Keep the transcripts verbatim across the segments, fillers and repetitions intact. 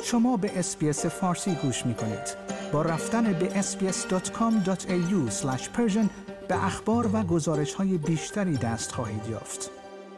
شما به اس‌بی‌اس فارسی گوش می‌کنید. با رفتن به اس بی اس دات کام دات ای یو اسلش پرشن به اخبار و گزارش‌های بیشتری دست خواهید یافت.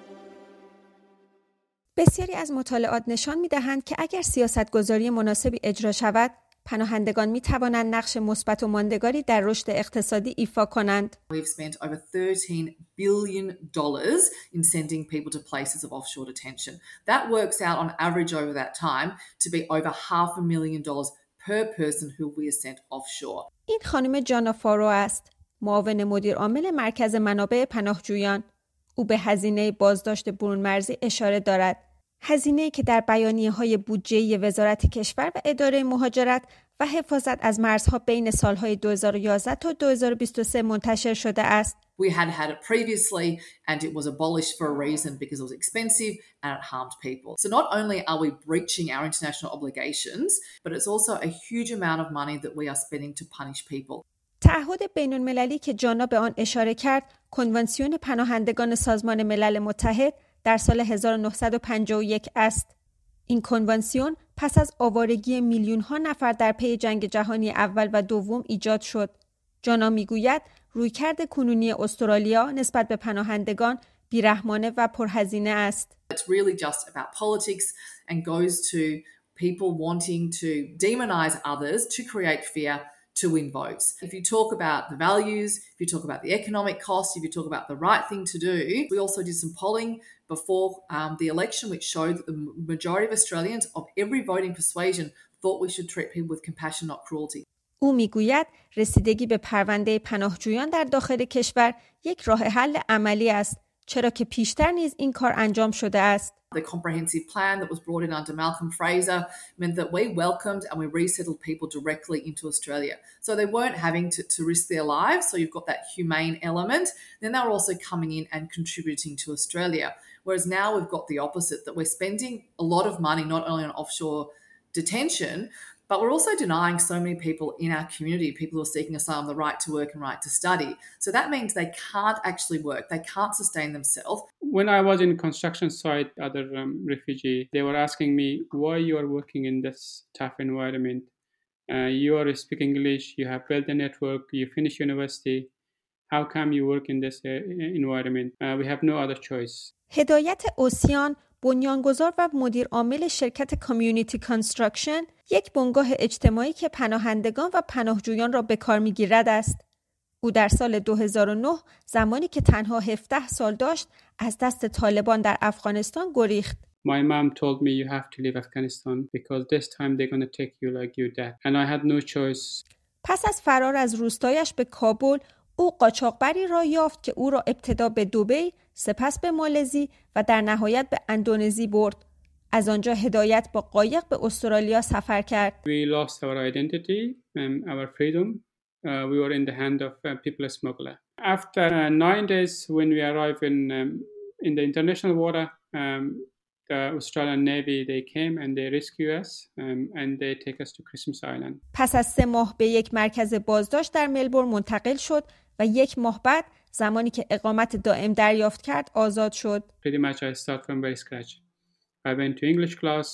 بسیاری از مطالعات نشان می‌دهند که اگر سیاست‌گذاری مناسبی اجرا شود، پناهندگان می‌توانند نقش مثبت و ماندگاری در رشد اقتصادی ایفا کنند. We've spent over thirteen billion dollars in sending people to places of offshore detention. That works out on average over that time to be over half a million dollars per person who we are sent offshore. این خانم جانا فارو است، معاون مدیر عامل مرکز منابع پناهجویان. او به هزینه بازداشت برون مرزی اشاره دارد. هزینه‌ای که در بیانیه‌های بودجه‌ای وزارت کشور و اداره مهاجرت و حفاظت از مرزها بین سال‌های دو هزار و یازده تا دو هزار و بیست و سه منتشر شده است. We had had it previously and it was abolished for a reason because it was expensive and it harmed people. So not only are we breaching our international obligations, but it's also a huge amount of money that we are spending to punish people. تعهد بین‌المللی که جانا به آن اشاره کرد، کنوانسیون پناهندگان سازمان ملل متحد در سال هزار و نهصد و پنجاه و یک است. این کنوانسیون پس از آوارگی میلیون‌ها نفر در پی جنگ جهانی اول و دوم ایجاد شد. جانا میگوید رویکرد کنونی استرالیا نسبت به پناهندگان بیرحمانه و پرهزینه است. It's really just about politics and goes to people wanting to demonize others to create fear to win votes. If you talk about the values, if you talk about the economic cost, if you talk about the right thing to do, we also did some polling before um, the election which showed that the majority of Australians of every voting persuasion thought we should treat people with compassion, not cruelty. او میگوید رسیدگی به پرونده پناهجویان در داخل کشور یک راه حل عملی است، چرا که پیشتر نیز این کار انجام شده است. The comprehensive plan that was brought in under Malcolm Fraser meant that we welcomed and we resettled people directly into Australia. So they weren't having to, to risk their lives, so you've got that humane element. Then they were also coming in and contributing to Australia. Whereas now we've got the opposite, that we're spending a lot of money not only on offshore detention, but we're also denying so many people in our community, people who are seeking asylum, the right to work and right to study. So that means they can't actually work. They can't sustain themselves. When I was in construction site, other um, refugee, they were asking me, why you are working in this tough environment? Uh, you are speaking English, you have built a network, you finish university. How come you work in this uh, environment? Uh, we have no other choice. هدایت اوسیان، بنیانگذار و مدیر عامل شرکت کامیونیتی کانستراکشن، یک بنگاه اجتماعی که پناهندگان و پناهجویان را به کار می‌گیرد است. او در سال دو هزار و نه زمانی که تنها هفده سال داشت از دست طالبان در افغانستان گریخت. My mom told me you have to leave Afghanistan because this time they're going to take you like you did. And I had no choice. پس از فرار از روستایش به کابل، او قاچاقبری را یافت که او را ابتدا به دبی، سپس به مالزی و در نهایت به اندونزی برد. از آنجا هدایت با قایق به استرالیا سفر کرد. We lost our identity and our freedom. Uh, we were in the hand of uh, people smuggler. After uh, nine days when we arrived in um, in the international water, um, the Australian Navy they came and they rescued us um, and they take us to Christmas Island. پس از سه ماه به یک مرکز بازداشت در ملبورن منتقل شد و یک ماه بعد زمانی که اقامت دائم دریافت کرد آزاد شد. Pretty much I start from very scratch. I went to English class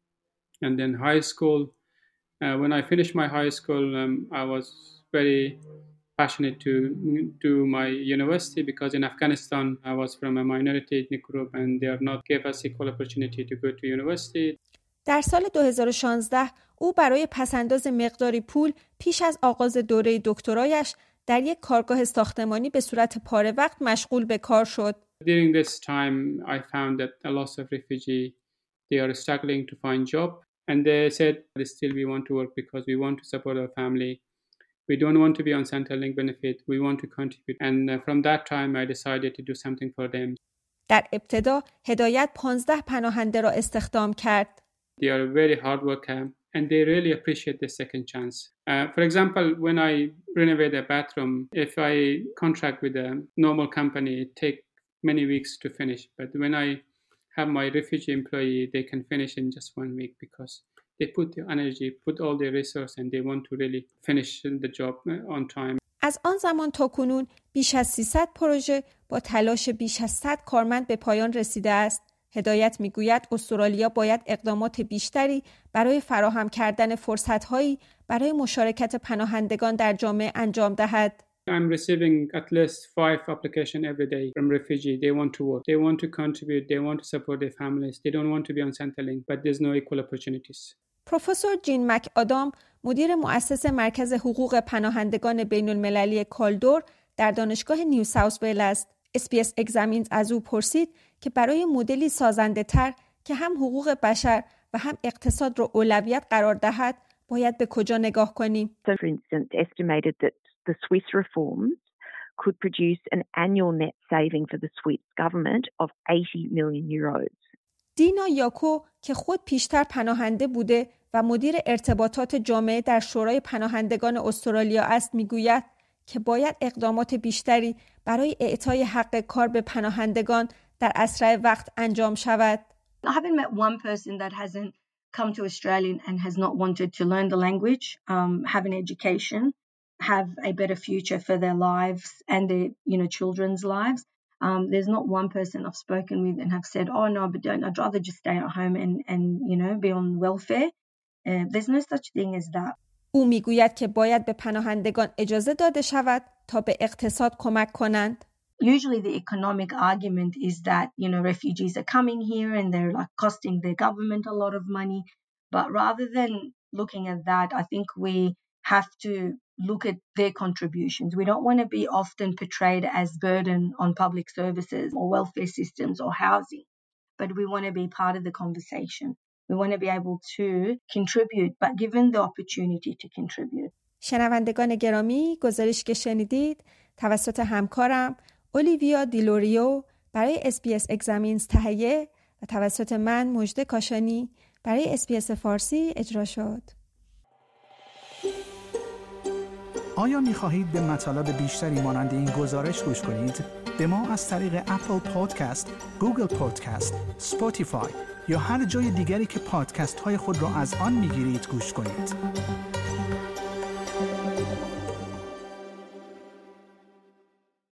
and then high school. Uh, when I finished my high school, um, I was very passionate to do my university because in Afghanistan I was from a minority ethnic group and they are not give us equal opportunity to go to university. در سال دو هزار و شانزده او برای پسنداز مقداری پول پیش از آغاز دوره دکترایش در یک کارگاه ساختمانی به صورت پاره وقت مشغول به کار شد. During this time I found that a lot of refugee they are struggling to find job and they said still we want to work because we want to support our family. We don't want to be on Centrelink benefit. We want to contribute. And uh, from that time, I decided to do something for them. در ابتدا هدایت پانزده پناهنده را استخدام کرد. They are very hard worker and they really appreciate the second chance. Uh, for example, when I renovate a bathroom, if I contract with a normal company, it take many weeks to finish. But when I have my refugee employee, they can finish in just one week because they put the energy, put all their resource and they want to really finish the job on time. از آن زمان تا کنون بیش از سیصد پروژه با تلاش بیش از صد کارمند به پایان رسیده است. هدایت میگوید استرالیا باید اقدامات بیشتری برای فراهم کردن فرصت‌هایی برای مشارکت پناهندگان در جامعه انجام دهد. I'm receiving at least five applications every day from refugees. They want to work. They want to contribute. They want to support their families. They don't want to be on Centrelink, but there's no equal opportunities. پروفسور جین مک آدام، مدیر مؤسس مرکز حقوق پناهندگان بین المللی کالدور در دانشگاه نیو ساوث ویل است. اس بی اس اگزامینز از او پرسید که برای مدلی سازنده تر که هم حقوق بشر و هم اقتصاد را اولویت قرار دهد، باید به کجا نگاه کنیم؟ So for instance, estimated that the Swiss reforms could produce an annual net saving for the Swiss government of eighty million euros. دینا یاکو که خود پیشتر پناهنده بوده و مدیر ارتباطات جامعه در شورای پناهندگان استرالیا است، میگوید که باید اقدامات بیشتری برای اعطای حق کار به پناهندگان در اسرع وقت انجام شود. I haven't met one person that hasn't come to Australia and has not wanted to learn the language, um, have an education, have a better future for their lives and their, you know, children's lives. Um, there's not one person I've spoken with and have said, oh no, but don't, I'd rather just stay at home and, and you know, be on welfare. Uh, there's no such thing as that. او میگوید که باید به پناهندگان اجازه داده شود تا به اقتصاد کمک کنند. Usually the economic argument is that, you know, refugees are coming here and they're like costing the government a lot of money. But rather than looking at that, I think we have to look at their contributions. We don't want to be often portrayed as burden on public services or welfare systems or housing, but we want to be part of the conversation. We want to be able to contribute, but given the opportunity to contribute. شنوندگان گرامی، گزارش که شنیدید توسط همکارم اولیویا دیلوریو برای اس بی اس اگزامینز تهیه و توسط من مژده کاشانی برای اس بی اس فارسی اجرا شد. آیا می خواهید به مطالب بیشتری مانند این گزارش گوش کنید؟ به ما از طریق اپل پادکست، گوگل پادکست، اسپاتیفای یا هر جای دیگری که پادکست های خود را از آن می گیرید گوش کنید.